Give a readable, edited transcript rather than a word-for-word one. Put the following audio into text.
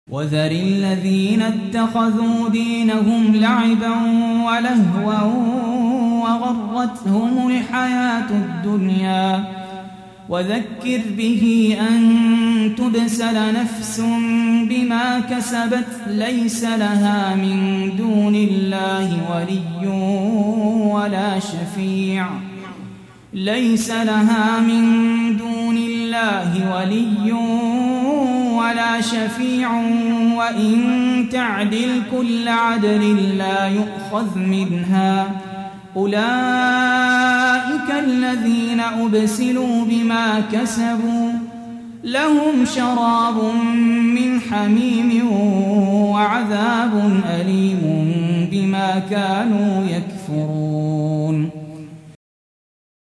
وذر الذين اتخذوا دينهم لعبا ولهوا وغرتهم الحياة الدنيا وذكر به أن تبسل نفس بما كسبت ليس لها من دون الله ولي ولا شفيع وإن تعدل كل عدل لا يؤخذ منها أولئك الذين أبسلوا بما كسبوا لهم شراب من حميم وعذاب أليم بما كانوا يكفرون.